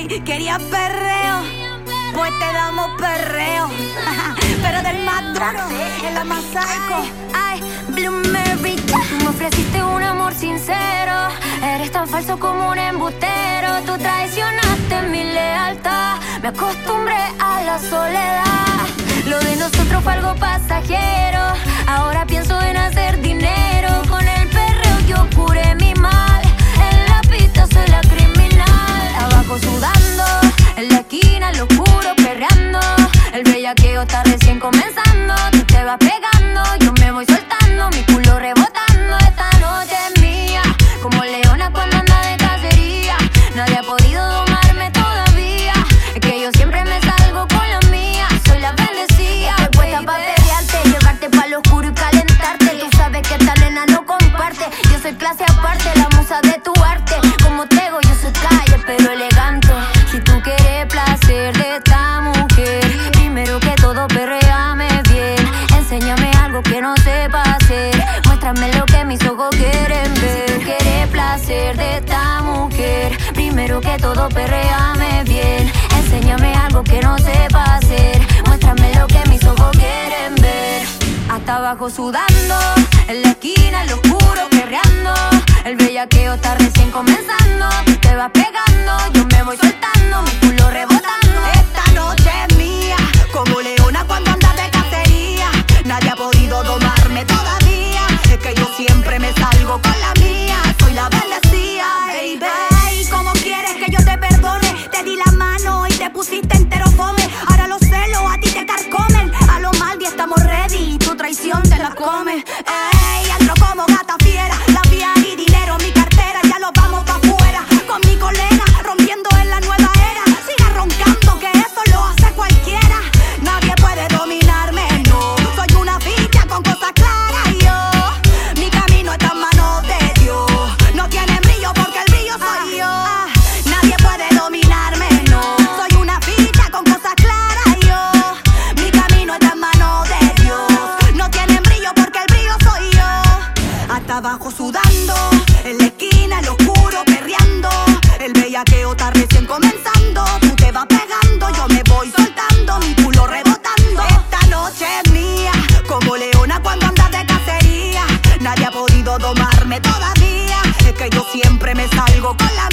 Ey, quería perreo, pues te damos perreo. Pero del más duro, en la más psycho. Ay, Blue Mary, tú me ofreciste un amor sincero. Eres tan falso como un embustero. Tú traicionaste mi lealtad. Me acostumbré a la soledad. Lo de nosotros fue algo pasajero. Ahora pienso en hacer dinero. Con el perreo yo curé mi mal. En la pista soy la criminal. Abajo sudando, en la esquina en lo oscuro perreando. El bellaqueo está recién comenzando. Tú te vas pegando, yo me voy soltando. Mi culo rebotando, esta noche es mía. Como leona cuando anda de cacería. Nadie ha podido domarme todavía. Es que yo siempre me salgo con la mía. Soy la bendecida. Estoy puesta pa' pelearte, llevarte pa' lo oscuro y calentarte. Tú sabes que esta nena no comparte. Yo soy clase aparte, la musa de tu arte. Como Tego, yo soy calle, pero elegante. Si tú quieres placer de esta mujer, primero que todo perréame bien. Enséñame algo que no sepa hacer. Muéstrame lo que mis ojos quieren ver. Quieres placer de esta mujer, primero que todo perréame bien. Enséñame algo que no sepa hacer. Muéstrame lo que mis ojos quieren ver. Hasta abajo sudando, en la esquina en lo oscuro perreando. El bellaqueo está recién comenzando. Tú te vas pegando, yo me voy soltando. Mi culo rebotando. Esta noche es mía, como leona cuando anda de cacería. Nadie ha podido domarme todavía. Es que yo siempre me salgo con la mía. Soy la bendecida, baby. Ay, ¿cómo quieres que yo te perdone? Te di la mano y te pusiste entero fome. Ahora los celos a ti te carcomen. A lo mal y estamos ready, tu traición te la comes. Ey, ando como gata fiera. La vía y dinero, mi cartera, ya lo vamos pa' afuera. Con mi colega, rompiendo en la nueva era. Siga roncando que eso lo hace cualquiera. Nadie puede dominarme, no. Soy una ficha con cosas claras, yo. Mi camino está en manos de Dios. No tiene brillo porque el brillo soy yo. Nadie puede dominarme, no. Soy una ficha con cosas claras, yo. Mi camino está en manos de Dios. No tiene brillo porque el brillo soy yo. Hasta abajo sudando, en la esquina en lo oscuro perreando. El bellaqueo está recién comenzando. Tú te vas pegando, yo me voy soltando. Mi culo rebotando. Esta noche es mía, como leona cuando anda de cacería. Nadie ha podido domarme todavía. Es que yo siempre me salgo con la